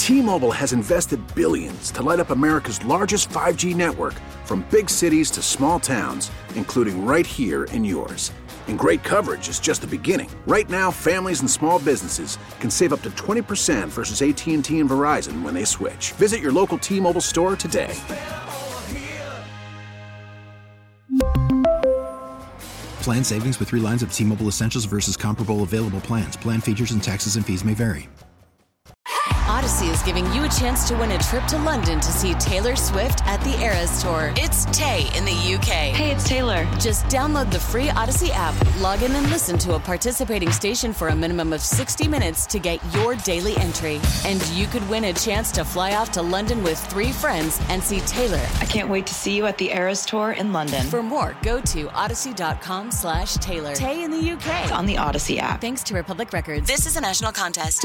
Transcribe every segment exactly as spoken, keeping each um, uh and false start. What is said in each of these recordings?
T-Mobile has invested billions to light up America's largest five G network, from big cities to small towns, including right here in yours. And great coverage is just the beginning. Right now, families and small businesses can save up to twenty percent versus A T and T and Verizon when they switch. Visit your local T-Mobile store today. Plan savings with three lines of T-Mobile Essentials versus comparable available plans. Plan features and taxes and fees may vary. Odyssey is giving you a chance to win a trip to London to see Taylor Swift at the Eras Tour. It's Tay in the U K. Hey, it's Taylor. Just download the free Odyssey app, log in and listen to a participating station for a minimum of sixty minutes to get your daily entry. And you could win a chance to fly off to London with three friends and see Taylor. I can't wait to see you at the Eras Tour in London. For more, go to odyssey.com slash Taylor. Tay in the U K. It's on the Odyssey app. Thanks to Republic Records. This is a national contest.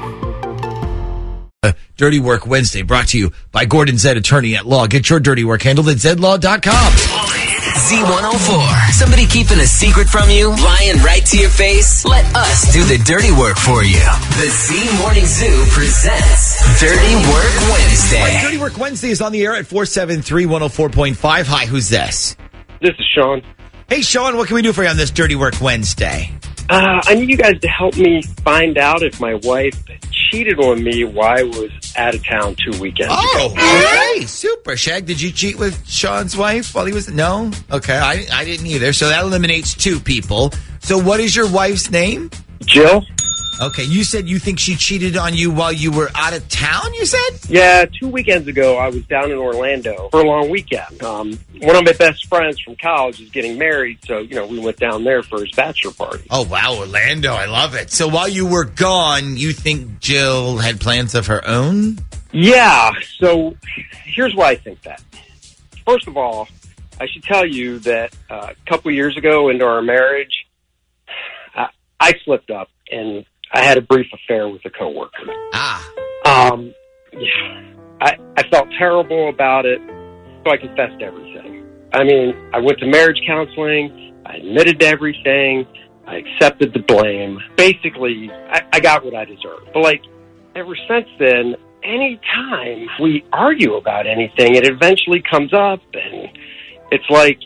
Dirty Work Wednesday, brought to you by Gordon Zed, attorney at law. Get your dirty work handled at zed law dot com. Z one oh four. Somebody keeping a secret from you? Lying right to your face? Let us do the dirty work for you. The Z Morning Zoo presents Dirty Work Wednesday. Right, Dirty Work Wednesday is on the air at four seven three, one oh four point five. Hi, who's this? This is Sean. Hey, Sean, what can we do for you on this Dirty Work Wednesday? Uh, I need you guys to help me find out if my wife cheated on me while I was out of town two weekends oh, ago. Oh, okay, super. Shag, did you cheat with Sean's wife while he was... No? Okay, I, I didn't either. So that eliminates two people. So what is your wife's name? Jill. Okay, you said you think she cheated on you while you were out of town, you said? Yeah, two weekends ago, I was down in Orlando for a long weekend. Um, one of my best friends from college is getting married, so, you know, we went down there for his bachelor party. Oh, wow, Orlando, I love it. So while you were gone, you think Jill had plans of her own? Yeah, so here's why I think that. First of all, I should tell you that uh, a couple years ago into our marriage, I, I slipped up and I had a brief affair with a coworker. Ah. Um, yeah, I, I felt terrible about it, so I confessed everything. I mean, I went to marriage counseling, I admitted to everything, I accepted the blame. Basically, I, I got what I deserved. But, like, ever since then, any time we argue about anything, it eventually comes up, and it's like...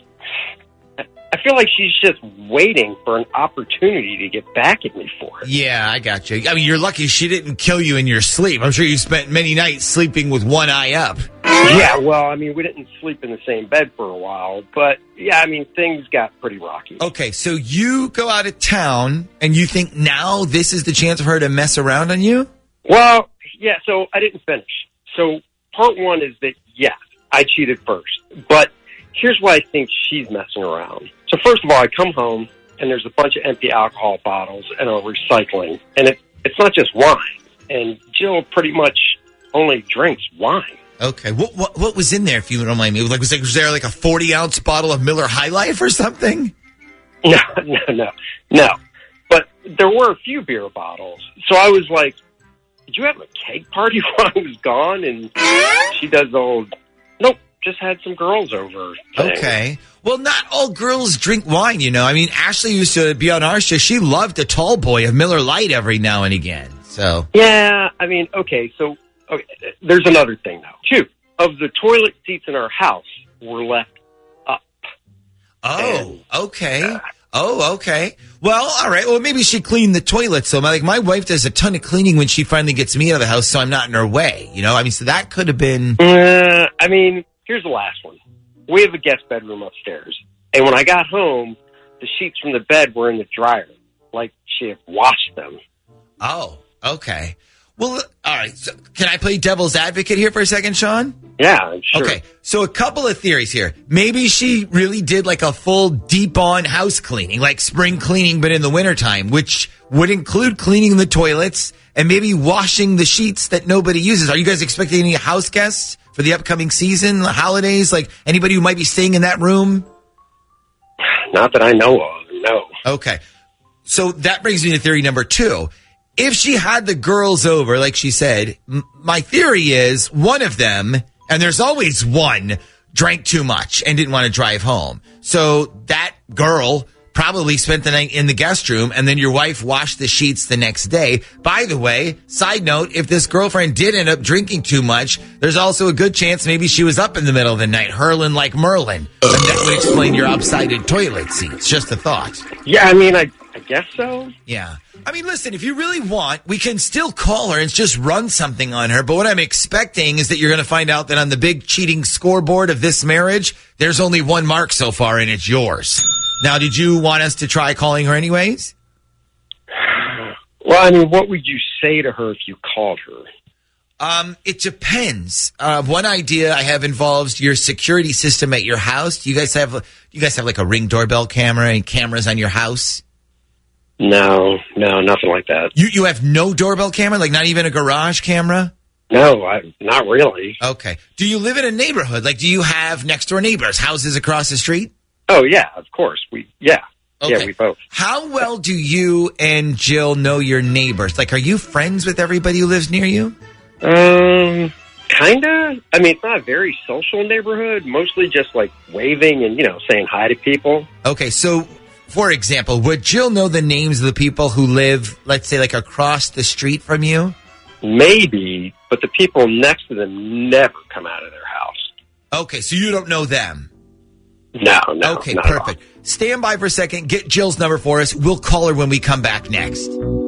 I feel like she's just waiting for an opportunity to get back at me for it. Yeah, I got you. I mean, you're lucky she didn't kill you in your sleep. I'm sure you spent many nights sleeping with one eye up. Yeah, well, I mean, we didn't sleep in the same bed for a while, but yeah, I mean, things got pretty rocky. Okay, so you go out of town and you think now this is the chance for her to mess around on you? Well, yeah, so I didn't finish. So part one is that, yeah, I cheated first, but here's why I think she's messing around. So first of all, I come home, and there's a bunch of empty alcohol bottles and a recycling. And it, it's not just wine. And Jill pretty much only drinks wine. Okay. What what, what was in there, if you don't mind me? Like, was, like, was there like a forty-ounce bottle of Miller High Life or something? No, no, no, no. But there were a few beer bottles. So I was like, did you have a keg party while I was gone? And she does the old, nope. Just had some girls over thing. Okay. Well, not all girls drink wine, you know. I mean, Ashley used to be on our show. She loved a tall boy of Miller Lite every now and again. So yeah, I mean, okay. So okay, there's another thing, though. Two of the toilet seats in our house were left up. Oh, and, okay. Uh, oh, okay. Well, all right. Well, maybe she cleaned the toilet. So, like, my wife does a ton of cleaning when she finally gets me out of the house, so I'm not in her way. You know, I mean, so that could have been. Uh, I mean. Here's the last one. We have a guest bedroom upstairs. And when I got home, the sheets from the bed were in the dryer. Like she had washed them. Oh, okay. Well, all right. So can I play devil's advocate here for a second, Sean? Yeah, sure. Okay. So a couple of theories here. Maybe she really did like a full deep on house cleaning, like spring cleaning, but in the wintertime, which would include cleaning the toilets and maybe washing the sheets that nobody uses. Are you guys expecting any house guests for the upcoming season, the holidays? Like anybody who might be staying in that room? Not that I know of, no. Okay. So that brings me to theory number two. If she had the girls over, like she said, m- my theory is one of them, and there's always one, drank too much and didn't want to drive home. So that girl probably spent the night in the guest room, and then your wife washed the sheets the next day. By the way, side note, if this girlfriend did end up drinking too much, there's also a good chance maybe she was up in the middle of the night, hurling like Merlin. And that would explain your upsided toilet seats. Just a thought. Yeah, I mean, I, I guess so. Yeah. I mean, listen, if you really want, we can still call her and just run something on her. But what I'm expecting is that you're going to find out that on the big cheating scoreboard of this marriage, there's only one mark so far, and it's yours. Now, did you want us to try calling her anyways? Well, I mean, what would you say to her if you called her? Um, it depends. Uh, one idea I have involves your security system at your house. Do you guys have, do you guys have like a Ring doorbell camera and cameras on your house? No, no, nothing like that. You you have no doorbell camera, like not even a garage camera? No, I, not really. Okay. Do you live in a neighborhood? Like, do you have next door neighbors, houses across the street? Oh, yeah, of course. We, yeah. Okay. Yeah, we both. How well do you and Jill know your neighbors? Like, are you friends with everybody who lives near you? Um, kind of. I mean, it's not a very social neighborhood. Mostly just, like, waving and, you know, saying hi to people. Okay, so, for example, would Jill know the names of the people who live, let's say, like, across the street from you? Maybe, but the people next to them never come out of their house. Okay, so you don't know them? No, no. Okay, not perfect. at all. Stand by for a second. Get Jill's number for us. We'll call her when we come back next.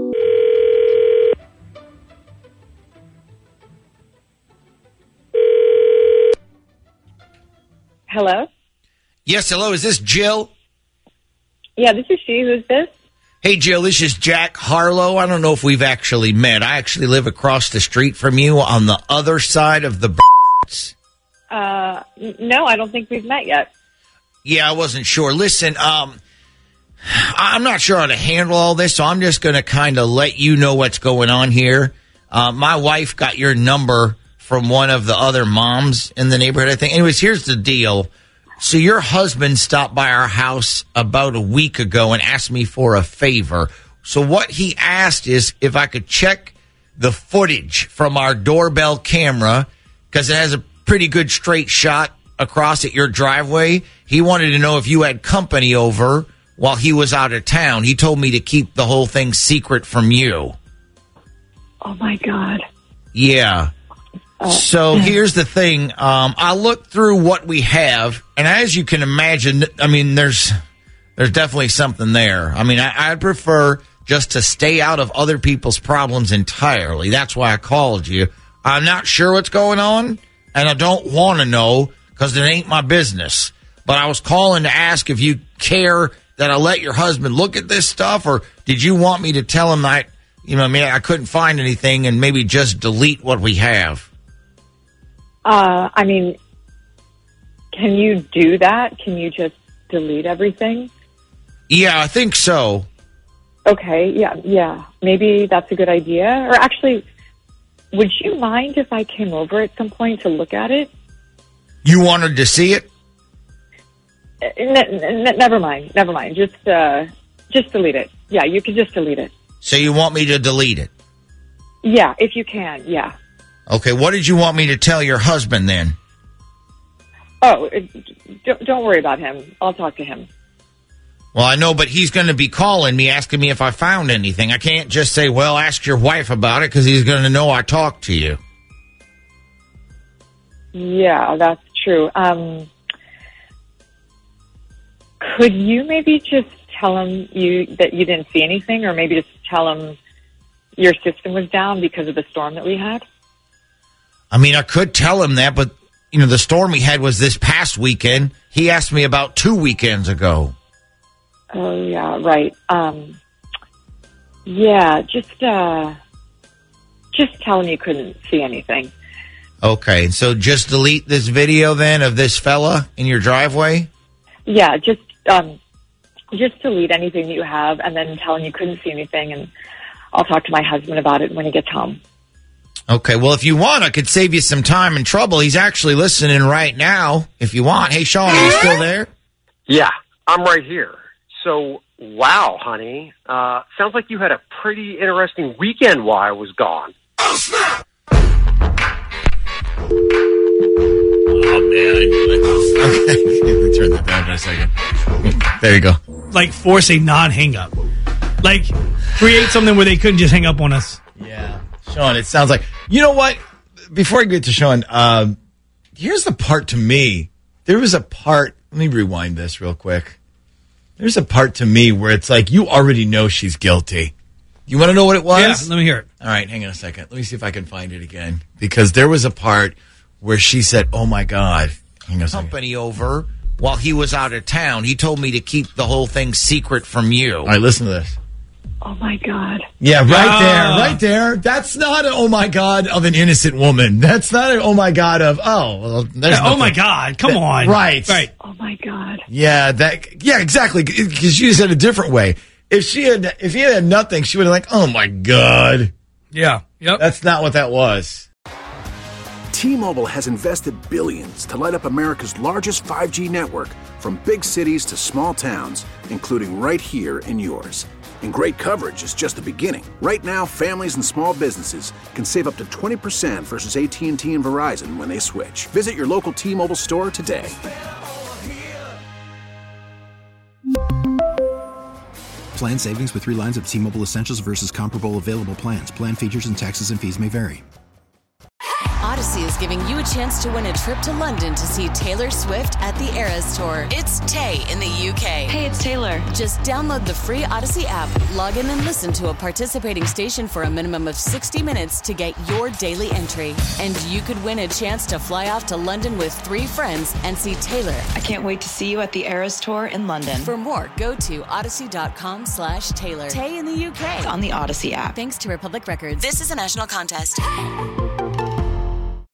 Hello? Yes, hello. Is this Jill? Yeah, this is she. Who's this? Hey, Jill, this is Jack Harlow. I don't know if we've actually met. I actually live across the street from you on the other side of the b****s. Uh, n- no, I don't think we've met yet. Yeah, I wasn't sure. Listen, um, I'm not sure how to handle all this, so I'm just going to kind of let you know what's going on here. Uh, my wife got your number from one of the other moms in the neighborhood, I think. Anyways, here's the deal. So your husband stopped by our house about a week ago and asked me for a favor. So what he asked is if I could check the footage from our doorbell camera, because it has a pretty good straight shot across at your driveway. He wanted to know if you had company over while he was out of town. He told me to keep the whole thing secret from you. Oh, my God. Yeah. Uh, so here's the thing. Um, I looked through what we have, and as you can imagine, I mean, there's there's definitely something there. I mean, I, I'd prefer just to stay out of other people's problems entirely. That's why I called you. I'm not sure what's going on, and I don't want to know because it ain't my business. But I was calling to ask if you care that I let your husband look at this stuff, or did you want me to tell him that, you know, I mean, I couldn't find anything and maybe just delete what we have? Uh, I mean, can you do that? Can you just delete everything? Yeah, I think so. Okay, yeah, yeah. Maybe that's a good idea. Or actually, would you mind if I came over at some point to look at it? You wanted to see it? N- n- never mind. Never mind. Just, uh, just delete it. Yeah, you can just delete it. So you want me to delete it? Yeah, if you can. Yeah. Okay. What did you want me to tell your husband then? Oh, it, don't, don't worry about him. I'll talk to him. Well, I know, but he's going to be calling me, asking me if I found anything. I can't just say, well, ask your wife about it, because he's going to know I talked to you. Yeah, that's true. Um, could you maybe just tell him you that you didn't see anything, or maybe just tell him your system was down because of the storm that we had? I mean, I could tell him that, but, you know, the storm we had was this past weekend. He asked me about two weekends ago. Oh, yeah, right. Um, yeah, just, uh, just tell him you couldn't see anything. Okay, so just delete this video then of this fella in your driveway? Yeah, just, um, just delete anything that you have and then tell him you couldn't see anything, and I'll talk to my husband about it when he gets home. Okay, well, if you want, I could save you some time and trouble. He's actually listening right now, if you want. Hey, Sean, are you still there? Yeah, I'm right here. So, wow, honey. Uh, sounds like you had a pretty interesting weekend while I was gone. Oh, snap! Oh, man, I knew it. Okay, let me turn that down for a second. There you go. like force a non-hang up. Like create something where they couldn't just hang up on us. Yeah. Sean, it sounds like, you know what? Before I get to Sean, um, here's the part to me. There was a part, let me rewind this real quick. There's a part to me where it's like, you already know she's guilty. You want to know what it was? Yeah, let me hear it. All right, hang on a second. Let me see if I can find it again. Because there was a part where she said, oh my God. Hang on a second. Company over while he was out of town. He told me to keep the whole thing secret from you. All right, listen to this. Oh, my God. Yeah, right Ah. there, right there. That's not an oh my God of an innocent woman. That's not an oh my God of, oh, well, there's Yeah, oh my nothing. God, come That- on. Right. Right. Oh, my God. Yeah, that. Yeah, exactly. Because she said a different way. If she had, if he had nothing, she would have like, oh my God. Yeah. Yep. That's not what that was. T-Mobile has invested billions to light up America's largest five G network, from big cities to small towns, including right here in yours. And great coverage is just the beginning. Right now, families and small businesses can save up to twenty percent versus A T and T and Verizon when they switch. Visit your local T-Mobile store today. Plan savings with three lines of T-Mobile Essentials versus comparable available plans. Plan features and taxes and fees may vary. Odyssey is giving you a chance to win a trip to London to see Taylor Swift at the Eras Tour. It's Tay in the U K. Hey, it's Taylor. Just download the free Odyssey app, log in and listen to a participating station for a minimum of sixty minutes to get your daily entry. And you could win a chance to fly off to London with three friends and see Taylor. I can't wait to see you at the Eras Tour in London. For more, go to odyssey.com slash Taylor. Tay in the U K. On the Odyssey app. Thanks to Republic Records. This is a national contest.